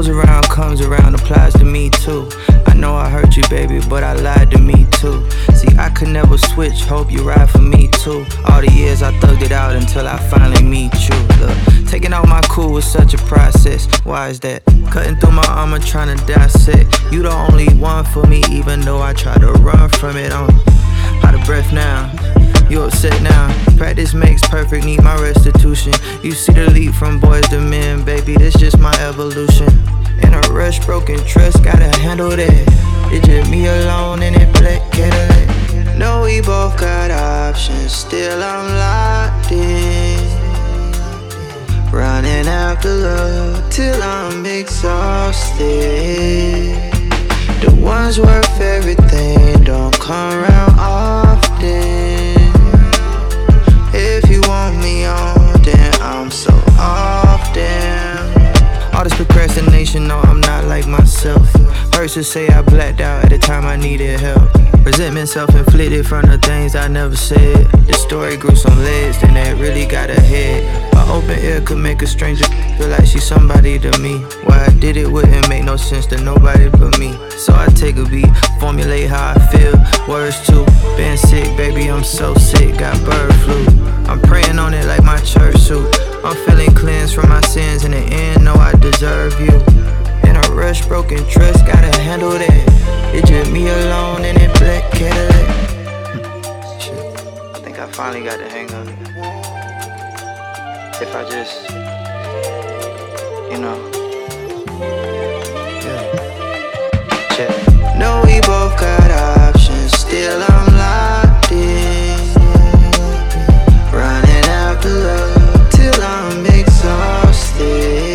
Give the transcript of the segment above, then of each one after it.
goes around, comes around, applies to me too. I know I hurt you, baby, but I lied to me too. See, I could never switch, hope you ride for me too. All the years I thugged it out until I finally meet you. Look, taking out my cool was such a process. Why is that? Cutting through my armor, trying to dissect. You the only one for me, even though I try to run from it on. Out of breath now, you upset now. Practice makes perfect, need my restitution. You see the leap from boys to men, baby, this just my evolution. In a rush, broken trust, gotta handle that. It's just me alone in that black Cadillac. No, we both got options, still I'm locked in. Running after love till I'm exhausted. The ones worth everything don't come around often. If you want me on, then I'm so often. All this procrastination, no, I'm not like myself. Hurts to say I blacked out at the time I needed help. Resentment self-inflicted from the things I never said. The story grew some legs, then it really got ahead. An open ear could make a stranger feel like she's somebody to me. Why I did it wouldn't make no sense to nobody but me. So I take a beat, formulate how I feel. Words too, been sick, baby, I'm so sick, got bird flu. I'm praying on it like my church suit. I'm feeling cleansed from my sins in the end, know I deserve you. In a rush, broken trust, gotta handle that. It's just me alone in that black Cadillac. Shit, I think I finally got the hang of it. If I just, you know, yeah. Check. No, we both got options, still I'm locked in. Running after love till I'm exhausted.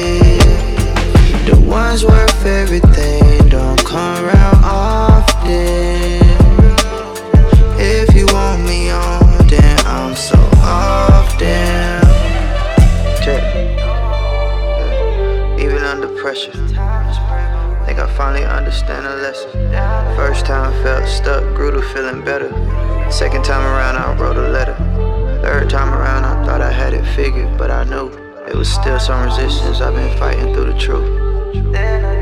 The ones worth everything don't come around often. If you want me on, then I'm so often. Check. Even under pressure, think I finally understand a lesson. First time felt stuck, grew to feeling better. Second time around I wrote a letter. Third time around I thought I had it figured, but I knew it was still some resistance. I've been fighting through the truth.